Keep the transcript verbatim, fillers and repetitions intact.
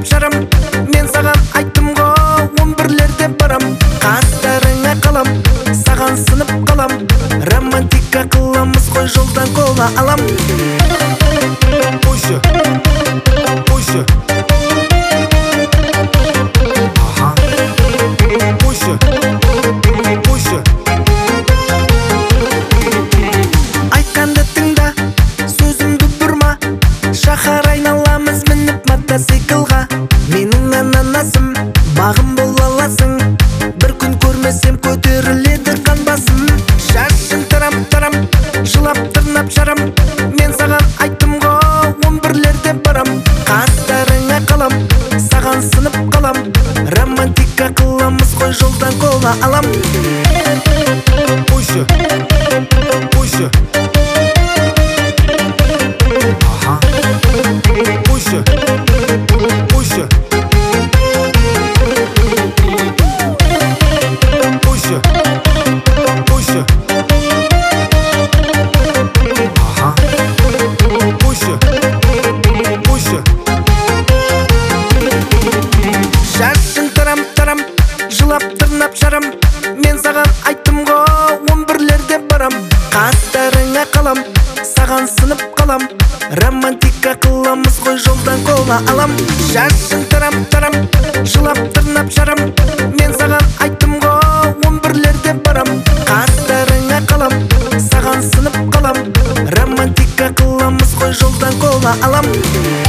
жарым, мен саған айттым го, он бірлерде барам. Қастарыңа қалам, саған сынып қалам, романтика қыламыз ғой жолдан кола алам. Қойшы, қойшы, қойшы, қойшы. Айтқанды тыңда, сөзімді бұрма, шахар айналамыз мініп мотоциклға. Менің ананасым, бағым бола аласың, бір күн көрмесем көтеріледі қан басым. Шашын тарам-тарам, жылап тырнап жарам, мен саған айттым го, он бірлерде барам. Қастарыңа қалам, саған сынып қалам, романтика қыламыз ғой жолдан кола алам. Қойшы, қойшы, қойшы, қойшы, қойшы, қойшы, қойшы, қойшы. Шашын тарам-тарам, жылап тырнап жарам, мен саған айттым го, он бірлерде барам. Қастарыңа қалам, саған сынып қалам, романтика қыламыз ғой жолдан кола алам. Шашын тарам-тарам, жылап тырнап жарам, мен саған айттым го, он бірлерде барам. Қастарыңа қалам, саған сынып қалам, романтика қыламыз ғой жолдан кола алам.